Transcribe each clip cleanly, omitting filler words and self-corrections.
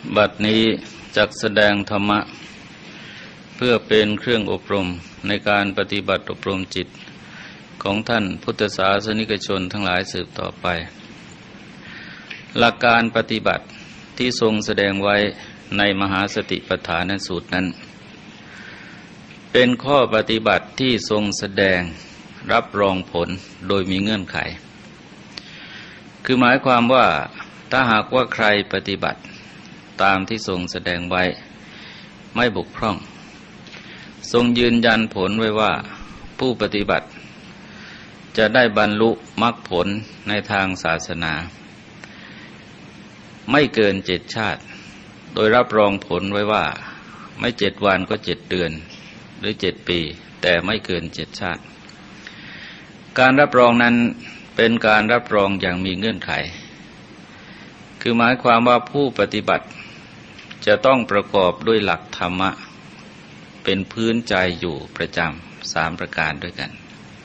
บัดนี้จักแสดงธรรมะเพื่อเป็นเครื่องอบรมในการปฏิบัติอบรมจิตของท่านพุทธศาสนิกชนทั้งหลายสืบต่อไปหลักการปฏิบัติที่ทรงแสดงไว้ในมหาสติปัฏฐานสูตรนั้นเป็นข้อปฏิบัติที่ทรงแสดงรับรองผลโดยมีเงื่อนไขคือหมายความว่าถ้าหากว่าใครปฏิบัติตามที่ทรงแสดงไว้ไม่บกพร่องทรงยืนยันผลไว้ว่าผู้ปฏิบัติจะได้บรรลุมรรคผลในทางศาสนาไม่เกิน7 ชาติโดยรับรองผลไว้ว่าไม่7 วันก็7 เดือนหรือ7 ปีแต่ไม่เกิน7 ชาติการรับรองนั้นเป็นการรับรองอย่างมีเงื่อนไขคือหมายความว่าผู้ปฏิบัติจะต้องประกอบด้วยหลักธรรมะเป็นพื้นใจอยู่ประจำ3 ประการด้วยกัน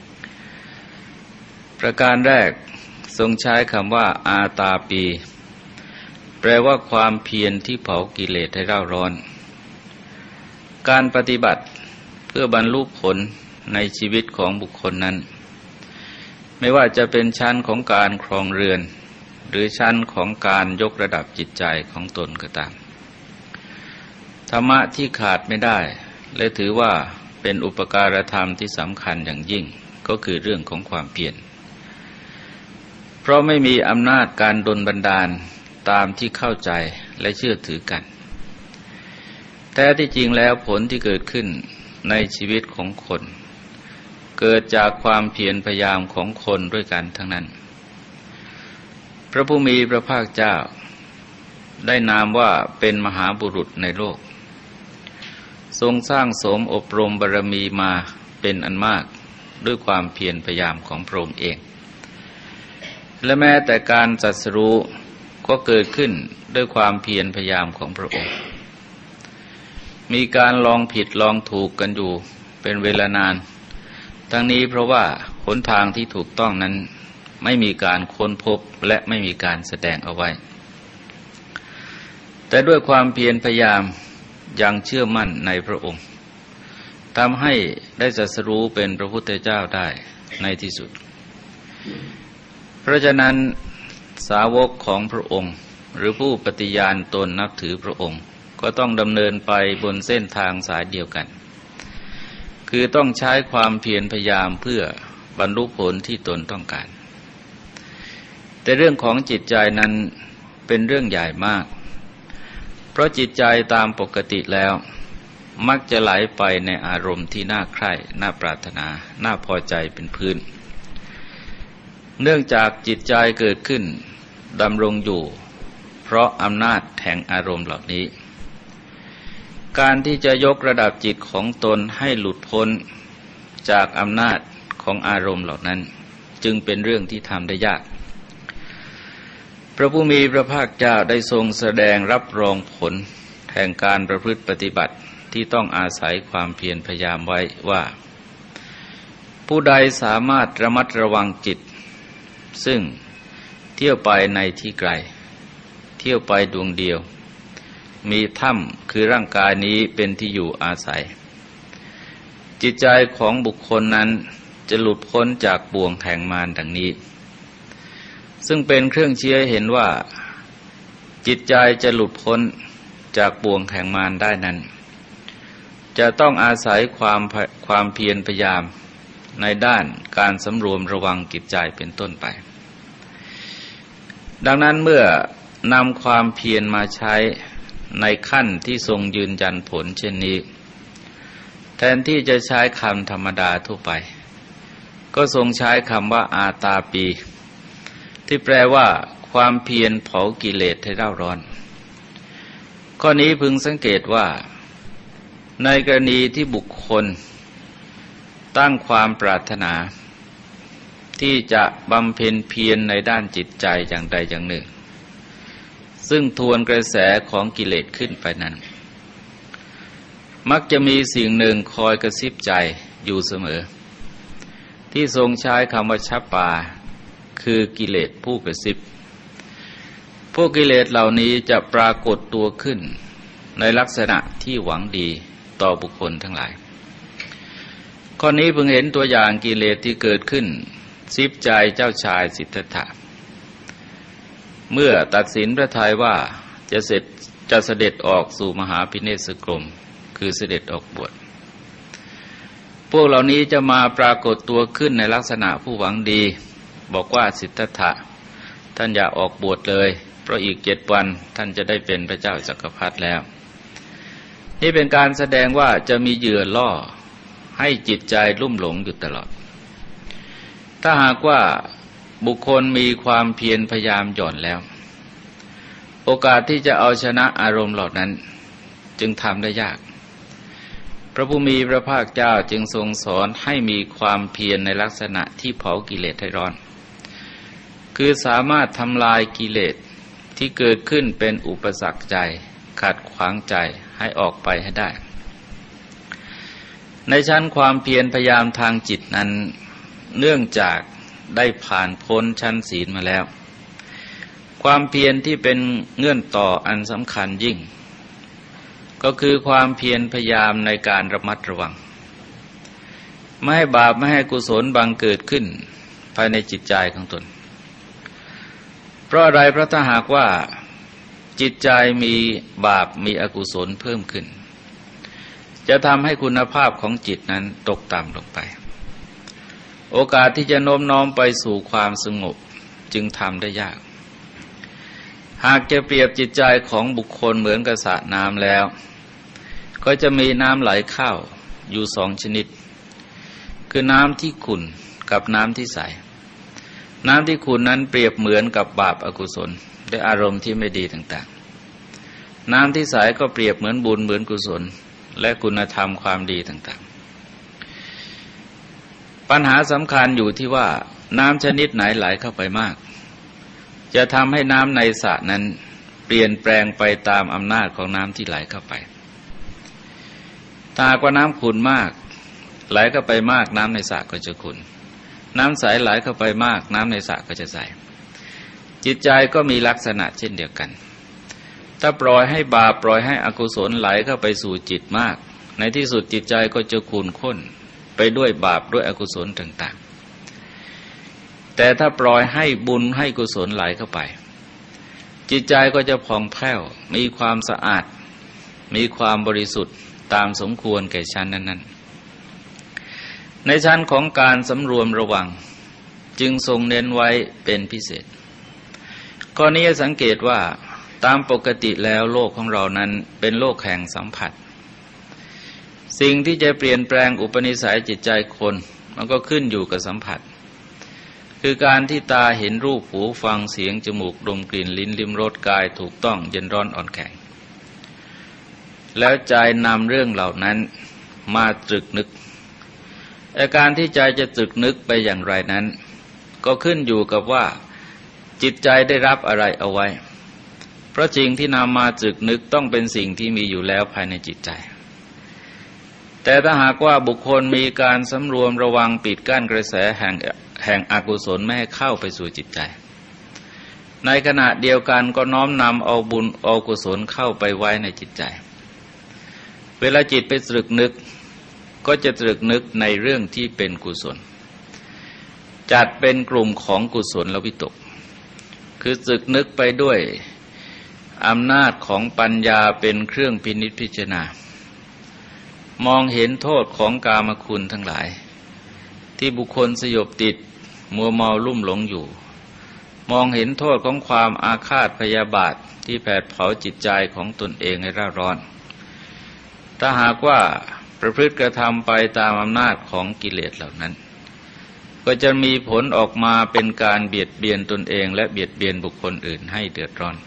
ประการแรกทรงใช้คำว่าอาตาปีแปลว่าความเพียรที่เผากิเลสให้เร่าร้อนการปฏิบัติเพื่อบรรลุผลในชีวิตของบุคคลนั้นไม่ว่าจะเป็นชั้นของการครองเรือนหรือชั้นของการยกระดับจิตใจของตนก็ตามธรรมะที่ขาดไม่ได้และถือว่าเป็นอุปการธรรมที่สำคัญอย่างยิ่งก็คือเรื่องของความเพียรเพราะไม่มีอำนาจการดลบันดาลตามที่เข้าใจและเชื่อถือกันแท้ที่จริงแล้วผลที่เกิดขึ้นในชีวิตของคนเกิดจากความเพียรพยายามของคนด้วยกันทั้งนั้นพระผู้มีพระภาคเจ้าได้นามว่าเป็นมหาบุรุษในโลกทรงสร้างสมอบรมบารมีมาเป็นอันมากด้วยความเพียรพยายามของพระองค์เองและแม้แต่การตรัสรู้ก็เกิดขึ้นด้วยความเพียรพยายามของพระองค์มีการลองผิดลองถูกกันอยู่เป็นเวลานานทั้งนี้เพราะว่าหนทางที่ถูกต้องนั้นไม่มีการค้นพบและไม่มีการแสดงเอาไว้แต่ด้วยความเพียรพยายามยังเชื่อมั่นในพระองค์ทำให้ได้ตรัสรู้เป็นพระพุทธเจ้าได้ในที่สุดเพราะฉะนั้นสาวกของพระองค์หรือผู้ปฏิญาณตนนับถือพระองค์ก็ต้องดำเนินไปบนเส้นทางสายเดียวกันคือต้องใช้ความเพียรพยายามเพื่อบรรลุผลที่ตนต้องการแต่เรื่องของจิตใจนั้นเป็นเรื่องใหญ่มากเพราะจิตใจตามปกติแล้วมักจะไหลไปในอารมณ์ที่น่าใคร่น่าปรารถนาน่าพอใจเป็นพื้นเนื่องจากจิตใจเกิดขึ้นดำรงอยู่เพราะอำนาจแห่งอารมณ์เหล่านี้การที่จะยกระดับจิตของตนให้หลุดพ้นจากอำนาจของอารมณ์เหล่านั้นจึงเป็นเรื่องที่ทำได้ยากพระผู้มีพระภาคเจ้าได้ทรงแสดงรับรองผลแห่งการประพฤติปฏิบัติที่ต้องอาศัยความเพียรพยายามไว้ว่าผู้ใดสามารถระมัดระวังจิตซึ่งเที่ยวไปในที่ไกลเที่ยวไปดวงเดียวมีถ้ำคือร่างกายนี้เป็นที่อยู่อาศัยจิตใจของบุคคลนั้นจะหลุดพ้นจากบ่วงแห่งมารดังนี้ซึ่งเป็นเครื่องชี้ให้เห็นว่าจิตใจจะหลุดพ้นจากบ่วงแห่งมารได้นั้นจะต้องอาศัยความเพียรพยายามในด้านการสำรวมระวังจิตใจเป็นต้นไปดังนั้นเมื่อนำความเพียรมาใช้ในขั้นที่ทรงยืนยันผลเช่นนี้แทนที่จะใช้คำธรรมดาทั่วไปก็ทรงใช้คำว่าอาตาปีที่แปลว่าความเพียรเผากิเลสให้เร่าร้อนข้อนี้พึงสังเกตว่าในกรณีที่บุคคลตั้งความปรารถนาที่จะบำเพ็ญเพียรในด้านจิตใจอย่างใดอย่างหนึ่งซึ่งทวนกระแสของกิเลสขึ้นไปนั้นมักจะมีสิ่งหนึ่งคอยกระซิบใจอยู่เสมอที่ทรงใช้คำว่าชัปปาคือกิเลสผู้กระซิบ ผพวกกิเลสเหล่านี้จะปรากฏตัวขึ้นในลักษณะที่หวังดีต่อบุคคลทั้งหลายข้อนี้เพิ่งเห็นตัวอย่างกิเลสที่เกิดขึ้นซิบใจเจ้าชายสิทธัตถะเมื่อตัดสินพระทัยว่าจะเสด็จออกสู่มหาพิเนศกรมคือเสด็จออกบวชพวกเหล่านี้จะมาปรากฏตัวขึ้นในลักษณะผู้หวังดีบอกว่าสิทธัตถะท่านอย่าออกบวชเลยเพราะอีก7 วันท่านจะได้เป็นพระเจ้าจักรพรรดิแล้วนี่เป็นการแสดงว่าจะมีเหยื่อล่อให้จิตใจลุ่มหลงอยู่ตลอดถ้าหากว่าบุคคลมีความเพียรพยายามหย่อนแล้วโอกาสที่จะเอาชนะอารมณ์เหล่านั้นจึงทำได้ยากพระผู้มีพระภาคเจ้าจึงทรงสอนให้มีความเพียรในลักษณะที่เผากิเลสให้ร้อนคือสามารถทำลายกิเลสที่เกิดขึ้นเป็นอุปสรรคใจขัดขวางใจให้ออกไปให้ได้ในชั้นความเพียรพยายามทางจิตนั้นเนื่องจากได้ผ่านพ้นชั้นศีลมาแล้วความเพียรที่เป็นเงื่อนต่ออันสำคัญยิ่งก็คือความเพียรพยายามในการระมัดระวังไม่ให้บาปไม่ให้กุศลบังเกิดขึ้นภายในจิตใจของตนเพราะอะไรเพราะถ้าหากว่าจิตใจมีบาปมีอกุศลเพิ่มขึ้นจะทำให้คุณภาพของจิตนั้นตกต่ำลงไปโอกาสที่จะโน้มน้อมไปสู่ความสงบจึงทำได้ยากหากจะเปรียบจิตใจของบุคคลเหมือนกับสระน้ำแล้วก็จะมีน้ำไหลเข้าอยู่2 ชนิดคือน้ำที่ขุ่นกับน้ำที่ใสน้ำที่ขุ่นนั้นเปรียบเหมือนกับบาปอกุศลด้วยอารมณ์ที่ไม่ดีต่างๆน้ำที่ใสก็เปรียบเหมือนบุญเหมือนกุศลและคุณธรรมความดีต่างๆปัญหาสำคัญอยู่ที่ว่าน้ำชนิดไหนไหลเข้าไปมากจะทำให้น้ำในสระนั้นเปลี่ยนแปลงไปตามอำนาจของน้ำที่ไหลเข้าไปถ้าหากว่าน้ำขุ่นมากไหลเข้าไปมากน้ำในสระก็จะขุ่นน้ำใสไหลเข้าไปมากน้ำในสระก็จะใสจิตใจก็มีลักษณะเช่นเดียวกันถ้าปล่อยให้บาปปล่อยให้อกุศลไหลเข้าไปสู่จิตมากในที่สุดจิตใจก็จะขุ่นข้นไปด้วยบาปด้วยอกุศลต่างๆแต่ถ้าปล่อยให้บุญให้กุศลไหลเข้าไปจิตใจก็จะผ่องแผ้วมีความสะอาดมีความบริสุทธิ์ตามสมควรแก่ชั้นนั้นๆในชั้นของการสำรวมระวังจึงทรงเน้นไว้เป็นพิเศษข้อนี้สังเกตว่าตามปกติแล้วโลกของเรานั้นเป็นโลกแห่งสัมผัสสิ่งที่จะเปลี่ยนแปลงอุปนิสัยจิตใจคนมันก็ขึ้นอยู่กับสัมผัสคือการที่ตาเห็นรูปหูฟังเสียงจมูกดมกลิ่นลิ้นลิ้มรสกายถูกต้องเย็นร้อนอ่อนแข็งแล้วใจนำเรื่องเหล่านั้นมาตรึกนึกอาการที่ใจจะตรึกนึกไปอย่างไรนั้นก็ขึ้นอยู่กับว่าจิตใจได้รับอะไรเอาไว้เพราะสิ่งที่นำมาตรึกนึกต้องเป็นสิ่งที่มีอยู่แล้วภายในจิตใจแต่ถ้าหากว่าบุคคลมีการสำรวมระวังปิดกั้นกระแสแห่งอกุศลไม่ให้เข้าไปสู่จิตใจในขณะเดียวกันก็น้อมนำเอาบุญเอากุศลเข้าไปไว้ในจิตใจเวลาจิตไปตรึกนึกก็จะตรึกนึกในเรื่องที่เป็นกุศลจัดเป็นกลุ่มของกุศลวิตกคือตรึกนึกไปด้วยอำนาจของปัญญาเป็นเครื่องพินิจพิจารณามองเห็นโทษของกามคุณทั้งหลายที่บุคคลสยบติดมัวเมาลุ่มหลงอยู่มองเห็นโทษของความอาฆาตพยาบาทที่แผดเผาจิตใจของตนเองให้ร่าร้อนถ้าหากว่าประพฤติกระทำไปตามอำนาจของกิเลสเหล่านั้นก็จะมีผลออกมาเป็นการเบียดเบียนตนเองและเบียดเบียนบุคคลอื่นให้เดือดร้อน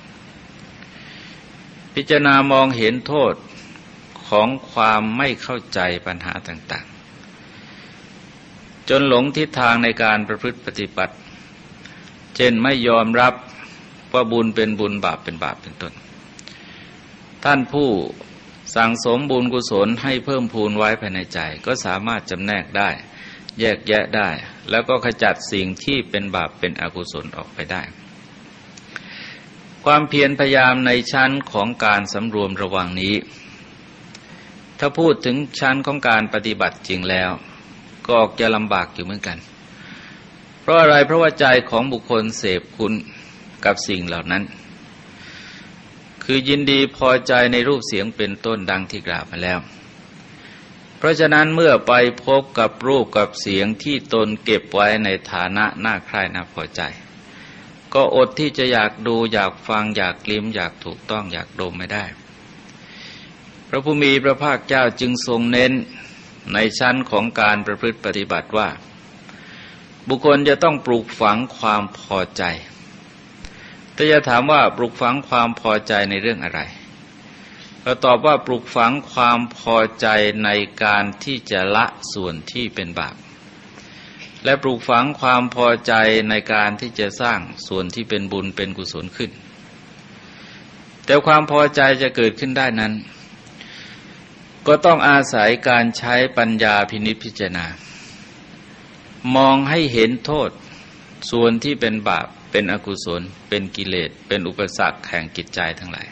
พิจารณามองเห็นโทษของความไม่เข้าใจปัญหาต่างๆจนหลงทิศทางในการประพฤติปฏิบัติเช่นไม่ยอมรับว่าบุญเป็นบุญบาปเป็นบาปเป็นต้นท่านผู้สั่งสมบุญกุศลให้เพิ่มพูนไว้ภายในใจก็สามารถจำแนกได้แยกแยะได้แล้วก็ขจัดสิ่งที่เป็นบาปเป็นอกุศลออกไปได้ความเพียรพยายามในชั้นของการสำรวมระวังนี้ถ้าพูดถึงชั้นของการปฏิบัติจริงแล้วก็ออกจะลำบากอยู่เหมือนกันเพราะอะไรเพราะว่าใจของบุคคลเสพคุณกับสิ่งเหล่านั้นคือยินดีพอใจในรูปเสียงเป็นต้นดังที่กล่าวมาแล้วเพราะฉะนั้นเมื่อไปพบกับรูปกับเสียงที่ตนเก็บไว้ในฐานะน่าใคร่น่าพอใจก็อดที่จะอยากดูอยากฟังอยากลิ้มอยากถูกต้องอยากดมไม่ได้พระผู้มีพระภาคเจ้าจึงทรงเน้นในชั้นของการประพฤติปฏิบัติว่าบุคคลจะต้องปลูกฝังความพอใจแต่จะถามว่าปลูกฝังความพอใจในเรื่องอะไรก็ตอบว่าปลูกฝังความพอใจในการที่จะละส่วนที่เป็นบาปและปลูกฝังความพอใจในการที่จะสร้างส่วนที่เป็นบุญเป็นกุศลขึ้นแต่ความพอใจจะเกิดขึ้นได้นั้นก็ต้องอาศัยการใช้ปัญญาพินิจพิจารณามองให้เห็นโทษส่วนที่เป็นบาปเป็นอกุศลเป็นกิเลสเป็นอุปสรรคแห่งจิตใจทั้งหลาย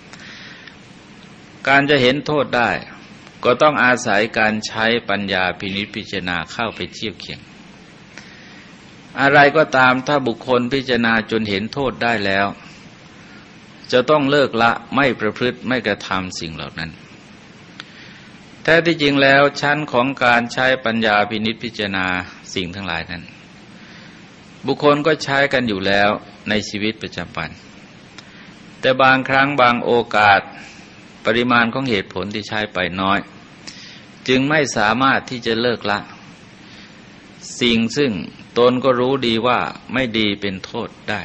การจะเห็นโทษได้ก็ต้องอาศัยการใช้ปัญญาพินิจพิจารณาเข้าไปเทียบเคียงอะไรก็ตามถ้าบุคคลพิจารณาจนเห็นโทษได้แล้วจะต้องเลิกละไม่ประพฤติไม่กระทำสิ่งเหล่านั้นแท้ที่จริงแล้วชั้นของการใช้ปัญญาพินิจพิจารณาสิ่งทั้งหลายนั้นบุคคลก็ใช้กันอยู่แล้วในชีวิตประจำวันแต่บางครั้งบางโอกาสปริมาณของเหตุผลที่ใช้ไปน้อยจึงไม่สามารถที่จะเลิกละสิ่งซึ่งตนก็รู้ดีว่าไม่ดีเป็นโทษได้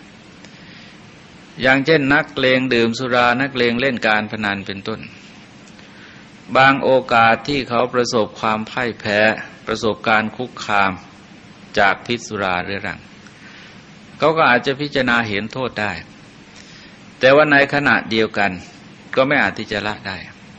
อย่างเช่นนักเลงดื่มสุรานักเลงเล่นการพนันเป็นต้นบางโอกาสที่เขาประสบความพ่ายแพ้ประสบการคุกคามจากพิษสุราเรื้อรังเขาก็อาจจะพิจารณาเห็นโทษได้แต่ว่าในขณะเดียวกันก็ไม่อาจที่จะละได้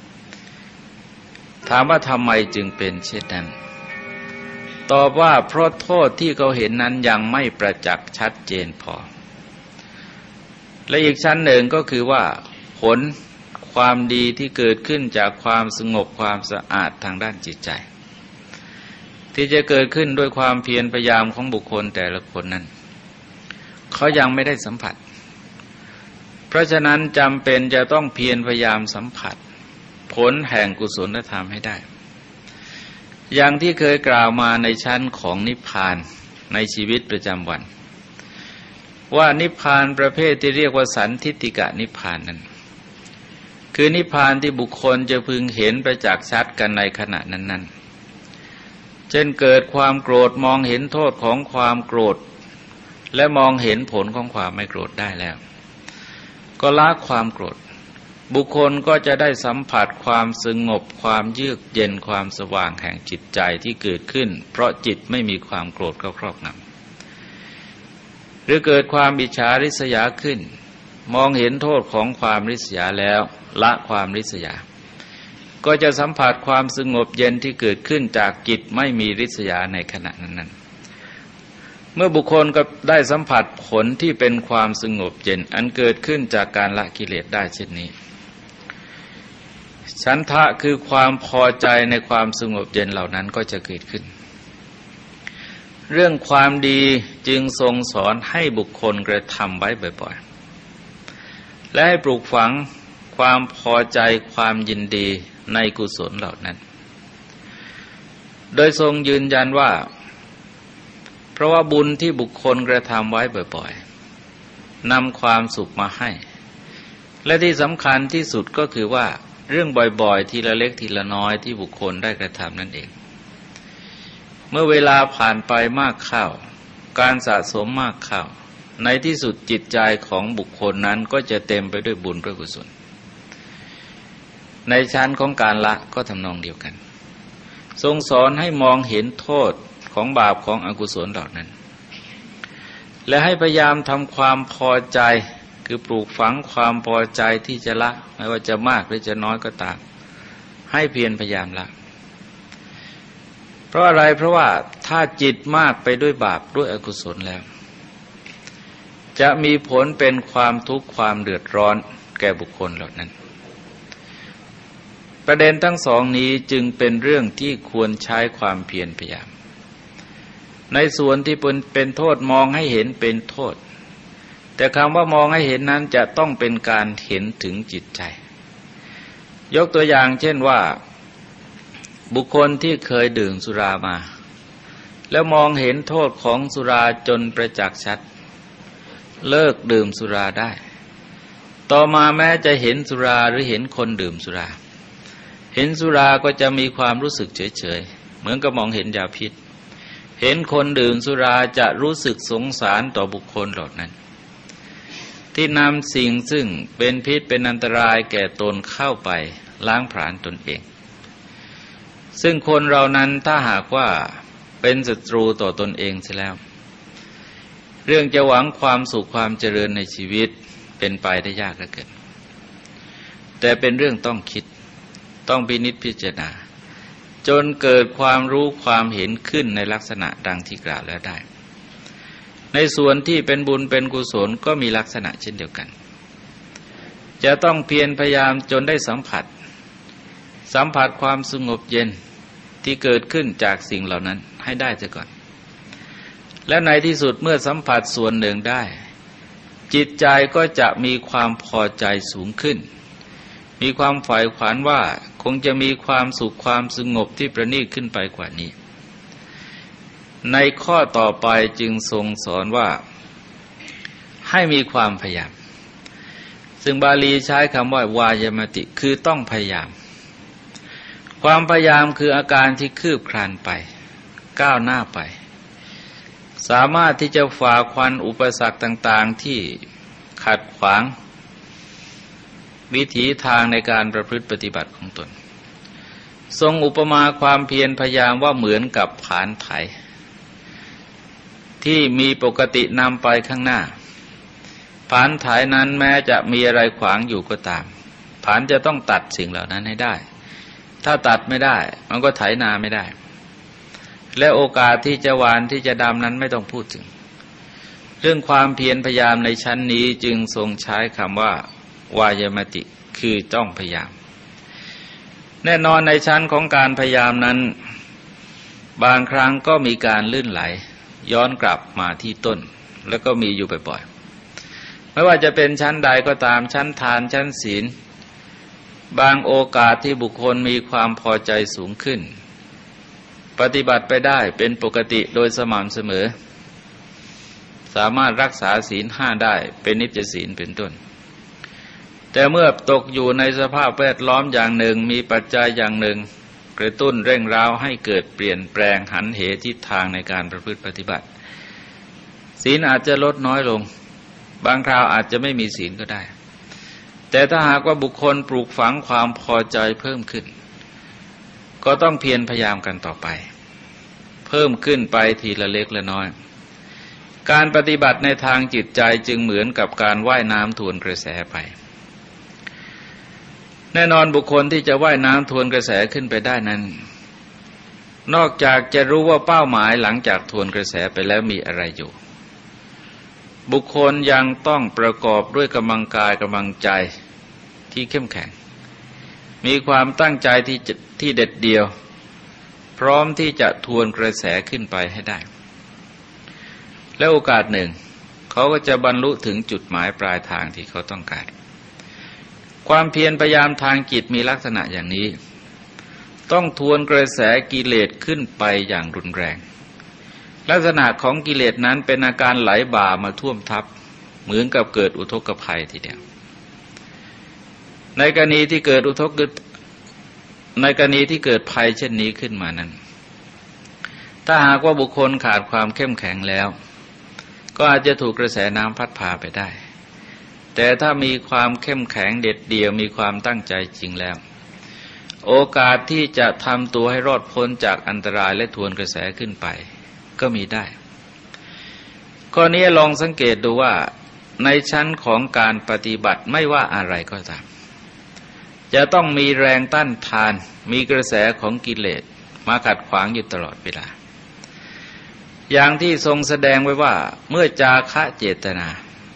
ถามว่าทำไมจึงเป็นเช่นนั้นตอบว่าเพราะโทษที่เขาเห็นนั้นยังไม่ประจักษ์ชัดเจนพอและอีกชั้นหนึ่งก็คือว่าผลความดีที่เกิดขึ้นจากความสงบความสะอาดทางด้านจิตใจที่จะเกิดขึ้นด้วยความเพียรพยายามของบุคคลแต่ละคนนั้นเขายังไม่ได้สัมผัสเพราะฉะนั้นจำเป็นจะต้องเพียรพยายามสัมผัสผลแห่งกุศลธรรมให้ได้อย่างที่เคยกล่าวมาในชั้นของนิพพานในชีวิตประจำวันว่านิพพานประเภทที่เรียกว่าสันทิฏฐิกะนิพพานนั้นคือนิพพานที่บุคคลจะพึงเห็นประจักษ์ชัดกันในขณะนั้นๆเช่นเกิดความโกรธมองเห็นโทษของความโกรธและมองเห็นผลของความไม่โกรธได้แล้วก็ละความโกรธบุคคลก็จะได้สัมผัสความสงบความเยือกเย็นความสว่างแห่งจิตใจที่เกิดขึ้นเพราะจิตไม่มีความโกรธเข้าครอบงำหรือเกิดความอิจฉาริษยาขึ้นมองเห็นโทษของความริษยาแล้วละความริษยาก็จะสัมผัสความสงบเย็นที่เกิดขึ้นจากจิตไม่มีริษยาในขณะนั้นเมื่อบุคคลก็ได้สัมผัสผลที่เป็นความสงบเย็นอันเกิดขึ้นจากการละกิเลสได้เช่นนี้ฉันทะคือความพอใจในความสงบเย็นเหล่านั้นก็จะเกิดขึ้นเรื่องความดีจึงทรงสอนให้บุคคลกระทำไว้บ่อยๆและให้ปลูกฝังความพอใจความยินดีในกุศลเหล่านั้นโดยทรงยืนยันว่าเพราะว่าบุญที่บุคคลกระทำไว้บ่อยๆนำความสุขมาให้และที่สำคัญที่สุดก็คือว่าเรื่องบ่อยๆทีละเล็กทีละน้อยที่บุคคลได้กระทำนั่นเองเมื่อเวลาผ่านไปมากเข้าการสะสมมากเข้าในที่สุดจิตใจของบุคคลนั้นก็จะเต็มไปด้วยบุญด้วยกุศลในชั้นของการละก็ทำนองเดียวกันทรงสอนให้มองเห็นโทษของบาปของอกุศลเหล่านั้นและให้พยายามทำความพอใจคือปลูกฝังความพอใจที่จะละไม่ว่าจะมากหรือจะน้อยก็ตามให้เพียรพยายามละเพราะอะไรเพราะว่าถ้าจิตมากไปด้วยบาปด้วยอกุศลแล้วจะมีผลเป็นความทุกข์ความเดือดร้อนแก่บุคคลเหล่านั้นประเด็นทั้งสองนี้จึงเป็นเรื่องที่ควรใช้ความเพียรพยายามในส่วนที่เป็นโทษมองให้เห็นเป็นโทษแต่คำว่ามองให้เห็นนั้นจะต้องเป็นการเห็นถึงจิตใจยกตัวอย่างเช่นว่าบุคคลที่เคยดื่มสุรามาแล้วมองเห็นโทษของสุราจนประจักษ์ชัดเลิกดื่มสุราได้ต่อมาแม้จะเห็นสุราหรือเห็นคนดื่มสุราเห็นสุราก็จะมีความรู้สึกเฉยๆเหมือนกับมองเห็นยาพิษเห็นคนดื่มสุราจะรู้สึกสงสารต่อบุคคลเหล่านั้นที่นำสิ่งซึ่งเป็นพิษเป็นอันตรายแก่ตนเข้าไปล้างผลาญตนเองซึ่งคนเรานั้นถ้าหากว่าเป็นศัตรูต่อตนเองเสียแล้วเรื่องจะหวังความสุขความเจริญในชีวิตเป็นไปได้ยากเหลือเกินแต่เป็นเรื่องต้องคิดต้องพินิจพิจารณาจนเกิดความรู้ความเห็นขึ้นในลักษณะดังที่กล่าวแล้วได้ในส่วนที่เป็นบุญเป็นกุศลก็มีลักษณะเช่นเดียวกันจะต้องเพียรพยายามจนได้สัมผัสความสงบเย็นที่เกิดขึ้นจากสิ่งเหล่านั้นให้ได้เสียก่อนและในที่สุดเมื่อสัมผัสส่วนหนึ่งได้จิตใจก็จะมีความพอใจสูงขึ้นมีความใฝ่ฝันว่าคงจะมีความสุขความสงบที่ประณีตขึ้นไปกว่านี้ในข้อต่อไปจึงทรงสอนว่าให้มีความพยายามซึ่งบาลีใช้คำว่าวายามติคือต้องพยายามความพยายามคืออาการที่คืบคลานไปก้าวหน้าไปสามารถที่จะฝ่าฟันอุปสรรคต่างๆที่ขัดขวางวิถีทางในการประพฤติปฏิบัติของตนทรงอุปมาความเพียรพยายามว่าเหมือนกับผานไถที่มีปกตินำไปข้างหน้าผานไถนั้นแม้จะมีอะไรขวางอยู่ก็ตามผานจะต้องตัดสิ่งเหล่านั้นให้ได้ถ้าตัดไม่ได้มันก็ไถนาไม่ได้และโอกาสที่จะหวานที่จะดำนั้นไม่ต้องพูดถึงเรื่องความเพียรพยายามในชั้นนี้จึงทรงใช้คำว่าวายามติคือต้องพยายามแน่นอนในชั้นของการพยายามนั้นบางครั้งก็มีการลื่นไหลย้อนกลับมาที่ต้นแล้วก็มีอยู่บ่อยๆไม่ว่าจะเป็นชั้นใดก็ตามชั้นทานชั้นศีลบางโอกาสที่บุคคลมีความพอใจสูงขึ้นปฏิบัติไปได้เป็นปกติโดยสม่ำเสมอสามารถรักษาศีล5ได้เป็นนิจศีลเป็นต้นแต่เมื่อตกอยู่ในสภาพแวดล้อมอย่างหนึ่งมีปัจจัยอย่างหนึ่งกระตุ้นเร่งเร้าให้เกิดเปลี่ยนแปลงหันเหทิศทางในการประพฤติปฏิบัติศีลอาจจะลดน้อยลงบางคราวอาจจะไม่มีศีลก็ได้แต่ถ้าหากว่าบุคคลปลูกฝังความพอใจเพิ่มขึ้นก็ต้องเพียรพยายามกันต่อไปเพิ่มขึ้นไปทีละเล็กละน้อยการปฏิบัติในทางจิตใจจึงเหมือนกับการว่ายน้ำทวนกระแสไปแน่นอนบุคคลที่จะว่ายน้ำทวนกระแสขึ้นไปได้นั้นนอกจากจะรู้ว่าเป้าหมายหลังจากทวนกระแสไปแล้วมีอะไรอยู่บุคคลยังต้องประกอบด้วยกำลังกายกำลังใจที่เข้มแข็งมีความตั้งใจที่เด็ดเดี่ยวพร้อมที่จะทวนกระแสขึ้นไปให้ได้และโอกาสหนึ่งเขาก็จะบรรลุถึงจุดหมายปลายทางที่เขาต้องการความเพียรพยายามทางจิตมีลักษณะอย่างนี้ต้องทวนกระแสกิเลสขึ้นไปอย่างรุนแรงลักษณะของกิเลสนั้นเป็นอาการไหลบ่ามาท่วมทับเหมือนกับเกิดอุทกภัยทีเดียวในกรณีที่เกิดภัยเช่นนี้ขึ้นมานั้นถ้าหากว่าบุคคลขาดความเข้มแข็งแล้วก็อาจจะถูกกระแสน้ำพัดพาไปได้แต่ถ้ามีความเข้มแข็งเด็ดเดี่ยวมีความตั้งใจจริงแล้วโอกาสที่จะทำตัวให้รอดพ้นจากอันตรายและทวนกระแสขึ้นไปก็มีได้ข้อนี้ลองสังเกตดูว่าในชั้นของการปฏิบัติไม่ว่าอะไรก็ตามจะต้องมีแรงต้านทานมีกระแสของกิเลสมาขัดขวางอยู่ตลอดเวลา อย่างที่ทรงแสดงไว้ว่าเมื่อจาคะเจตนา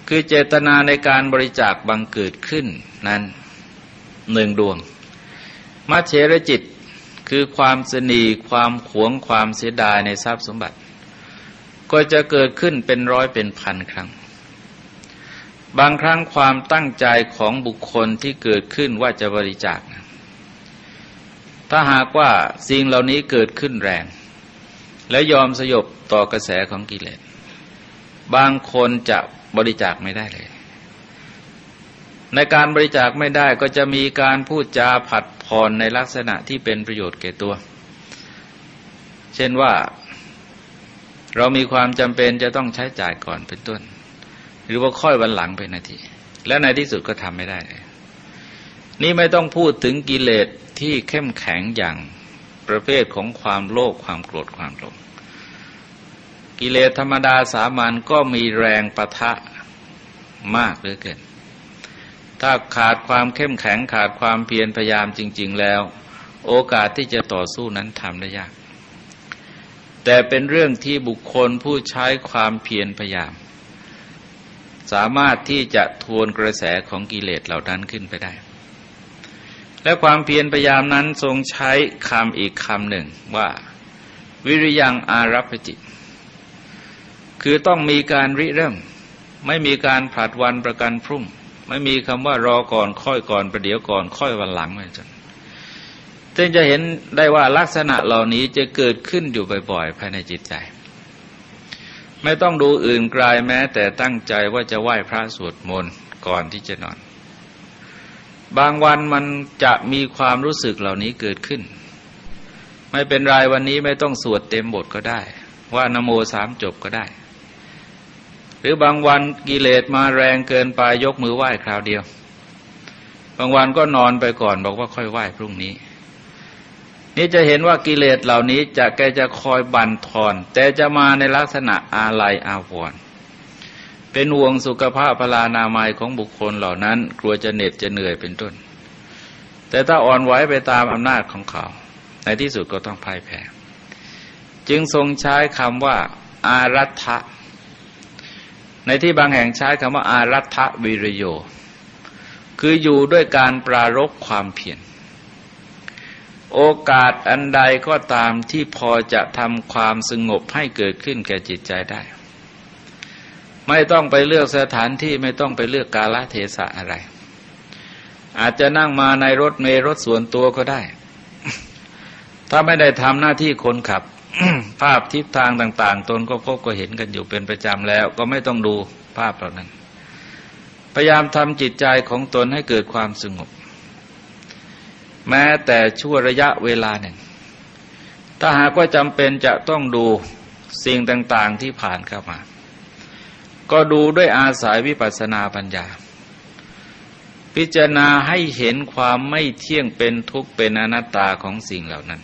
คือเจตนาในการบริจาคบังเกิดขึ้นนั้น1 ดวงมัจเฉรจิตคือความสนีความหวงความเสียดายในทรัพย์สมบัติก็จะเกิดขึ้นเป็นร้อยเป็นพันครั้งบางครั้งความตั้งใจของบุคคลที่เกิดขึ้นว่าจะบริจาคถ้าหากว่าสิ่งเหล่านี้เกิดขึ้นแรงและยอมสยบต่อกระแสของกิเลสบางคนจะบริจาคไม่ได้เลยในการบริจาคไม่ได้ก็จะมีการพูดจาผัดผ่อนในลักษณะที่เป็นประโยชน์แก่ตัวเช่นว่าเรามีความจำเป็นจะต้องใช้จ่ายก่อนเป็นต้นหรือว่าค่อยวันหลังเป็นนาทีและในที่สุดก็ทำไม่ได้เลยนี่ไม่ต้องพูดถึงกิเลสที่เข้มแข็งอย่างประเภทของความโลภความโกรธความหลงกิเลสธรรมดาสามัญก็มีแรงปะทะมากเหลือเกินถ้าขาดความเข้มแข็งขาดความเพียรพยายามจริงๆแล้วโอกาสที่จะต่อสู้นั้นทำได้ยากแต่เป็นเรื่องที่บุคคลผู้ใช้ความเพียรพยายามสามารถที่จะทวนกระแสของกิเลสเหล่านั้นขึ้นไปได้และความเพียรพยายามนั้นทรงใช้คำอีกคำหนึ่งว่าวิริยังอารัพพจิคือต้องมีการริเริ่มไม่มีการผลัดวันประกันพรุ่งไม่มีคำว่ารอก่อนค่อยก่อนประเดี๋ยวก่อนค่อยวันหลังไม่จนจึงจะเห็นได้ว่าลักษณะเหล่านี้จะเกิดขึ้นอยู่บ่อยๆภายในจิตใจไม่ต้องดูอื่นไกลแม้แต่ตั้งใจว่าจะไหว้พระสวดมนต์ก่อนที่จะนอนบางวันมันจะมีความรู้สึกเหล่านี้เกิดขึ้นไม่เป็นไรวันนี้ไม่ต้องสวดเต็มบทก็ได้ว่านะโม3 จบก็ได้หรือบางวันกิเลสมาแรงเกินไปยกมือไหว้คราวเดียวบางวันก็นอนไปก่อนบอกว่าค่อยไหว้พรุ่งนี้นี่จะเห็นว่ากิเลสเหล่านี้แกจะคอยบั่นทอนแต่จะมาในลักษณะอาลัยอาวรณ์เป็นห่วงสุขภาพพลานามัยของบุคคลเหล่านั้นกลัวจะเหน็ดจะเหนื่อยเป็นต้นแต่ถ้าอ่อนไหวไปตามอำนาจของเขาในที่สุดก็ต้องพ่ายแพ้จึงทรงใช้คำว่าอารัตถะในที่บางแห่งใช้คำว่าอารัตถวิริโยคืออยู่ด้วยการปรารภความเพียรโอกาสอันใดก็ตามที่พอจะทำความสงบให้เกิดขึ้นแก่จิตใจได้ไม่ต้องไปเลือกสถานที่ไม่ต้องไปเลือกกาลเทศะอะไรอาจจะนั่งมาในรถเมล์รถส่วนตัวก็ได้ถ้าไม่ได้ทำหน้าที่คนขับ ภาพทิศทางต่างๆตนก็พบก็เห็นกันอยู่เป็นประจำแล้วก็ไม่ต้องดูภาพเหล่านั้นพยายามทำจิตใจของตนให้เกิดความสงบแม้แต่ชั่วระยะเวลาหนึ่งถ้าหากว่าจำเป็นจะต้องดูสิ่งต่างๆที่ผ่านเข้ามาก็ดูด้วยอาศัยวิปัสสนาปัญญาพิจารณาให้เห็นความไม่เที่ยงเป็นทุกข์เป็นอนัตตาของสิ่งเหล่านั้น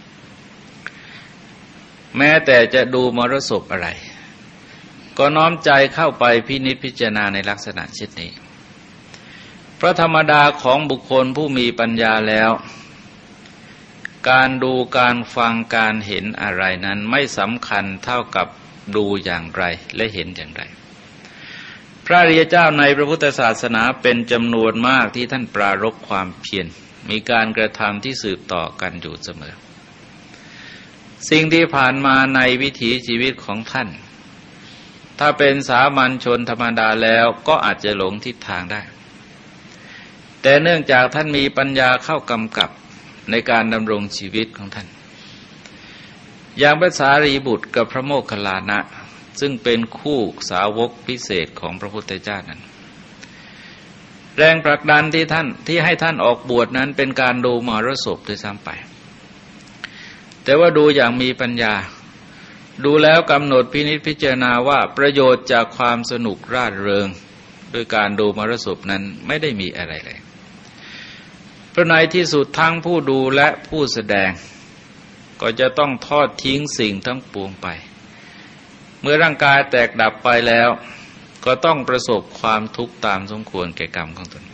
แม้แต่จะดูมรสพอะไรก็น้อมใจเข้าไปพินิจพิจารณาในลักษณะเช่นนี้เพราะธรรมดาของบุคคลผู้มีปัญญาแล้วการดูการฟังการเห็นอะไรนั้นไม่สำคัญเท่ากับดูอย่างไรและเห็นอย่างไรพระอริยเจ้าในพระพุทธศาสนาเป็นจำนวนมากที่ท่านปรารภความเพียรมีการกระทำที่สืบต่อกันอยู่เสมอสิ่งที่ผ่านมาในวิถีชีวิตของท่านถ้าเป็นสามัญชนธรรมดาแล้วก็อาจจะหลงทิศทางได้แต่เนื่องจากท่านมีปัญญาเข้ากำกับในการดำรงชีวิตของท่านอย่างพระสารีบุตรกับพระโมคคัลลานะซึ่งเป็นคู่สาวกพิเศษของพระพุทธเจ้านั้นแรงผลักดันที่ให้ท่านออกบวชนั้นเป็นการดูมรสพด้วยซ้ำไปแต่ว่าดูอย่างมีปัญญาดูแล้วกำหนดพินิจพิจารณาว่าประโยชน์จากความสนุกร่าเริงด้วยการดูมรสพนั้นไม่ได้มีอะไรเลยเพราะในที่สุดทั้งผู้ดูและผู้แสดงก็จะต้องทอดทิ้งสิ่งทั้งปวงไปเมื่อร่างกายแตกดับไปแล้วก็ต้องประสบความทุกข์ตามสมควรแก่กรรมของตน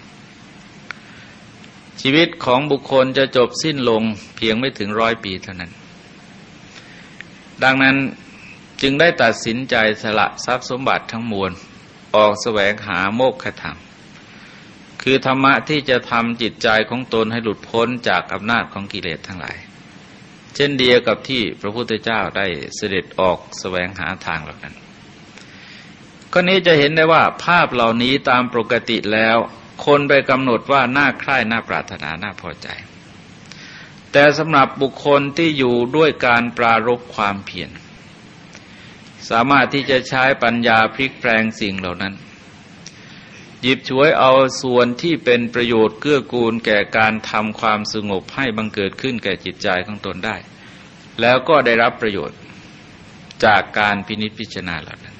ชีวิตของบุคคลจะจบสิ้นลงเพียงไม่ถึง100 ปีเท่านั้นดังนั้นจึงได้ตัดสินใจสละทรัพย์สมบัติทั้งมวลออกแสวงหาโมกขธรรมคือธรรมะที่จะทำจิตใจของตนให้หลุดพ้นจากอำนาจของกิเลสทั้งหลายเช่นเดียวกับที่พระพุทธเจ้าได้เสด็จออกแสวงหาทางเหล่านั้นข้อนี้จะเห็นได้ว่าภาพเหล่านี้ตามปกติแล้วคนไปกำหนดว่าน่าใคร่น่าปรารถนาน่าพอใจแต่สำหรับบุคคลที่อยู่ด้วยการปรารภความเพียรสามารถที่จะใช้ปัญญาพลิกแปลงสิ่งเหล่านั้นหยิบฉวยเอาส่วนที่เป็นประโยชน์เกื้อกูลแก่การทำความสงบให้บังเกิดขึ้นแก่จิตใจของตนได้แล้วก็ได้รับประโยชน์จากการพินิจพิจารณาเหล่านั้น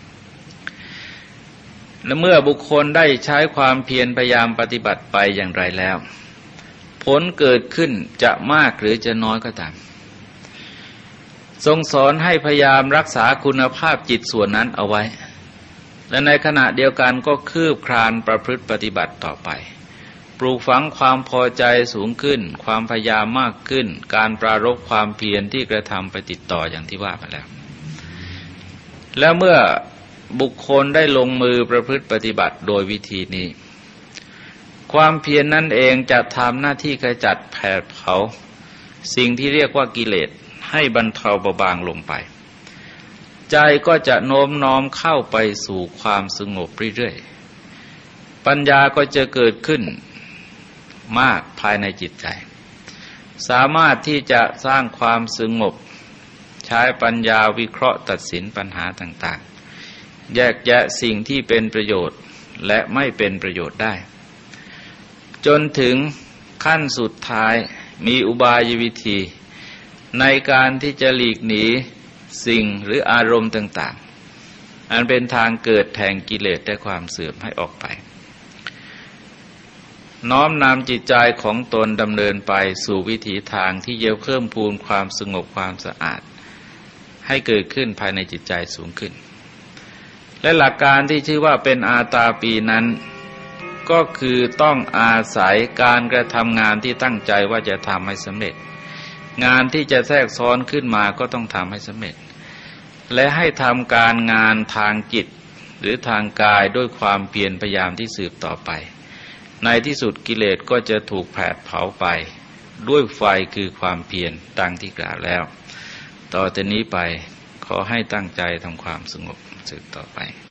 และเมื่อบุคคลได้ใช้ความเพียรพยายามปฏิบัติไปอย่างไรแล้วผลเกิดขึ้นจะมากหรือจะน้อยก็ตามทรงสอนให้พยายามรักษาคุณภาพจิตส่วนนั้นเอาไว้และในขณะเดียวกันก็คืบคลานประพฤติปฏิบัติต่อไปปลูกฝังความพอใจสูงขึ้นความพยายามมากขึ้นการปรารภความเพียรที่กระทำไปติดต่ออย่างที่ว่ามาแล้วและเมื่อบุคคลได้ลงมือประพฤติปฏิบัติโดยวิธีนี้ความเพียรนั่นเองจะทำหน้าที่ขจัดแผดเผาสิ่งที่เรียกว่ากิเลสให้บรรเทาเบาบางลงไปใจก็จะโน้มน้อมเข้าไปสู่ความสงบเรื่อยๆปัญญาก็จะเกิดขึ้นมากภายในจิตใจสามารถที่จะสร้างความสงบใช้ปัญญาวิเคราะห์ตัดสินปัญหาต่างๆแยกแยะสิ่งที่เป็นประโยชน์และไม่เป็นประโยชน์ได้จนถึงขั้นสุดท้ายมีอุบายวิธีในการที่จะหลีกหนีสิ่งหรืออารมณ์ต่างๆอันเป็นทางเกิดแห่งกิเลสและความเสื่อมให้ออกไปน้อมนำจิตใจของตนดำเนินไปสู่วิถีทางที่จะเพิ่มพูนความสงบความสะอาดให้เกิดขึ้นภายในจิตใจสูงขึ้นและหลักการที่ชื่อว่าเป็นอาตาปีนั้นก็คือต้องอาศัยการกระทำงานที่ตั้งใจว่าจะทำให้สำเร็จงานที่จะแทรกซ้อนขึ้นมาก็ต้องทำให้สำเร็จและให้ทำการงานทางจิตหรือทางกายด้วยความเพียรพยายามที่สืบต่อไปในที่สุดกิเลสก็จะถูกแผดเผาไปด้วยไฟคือความเพียรดังที่กล่าวแล้วต่อแต่นี้ไปขอให้ตั้งใจทำความสงบสืบต่อไป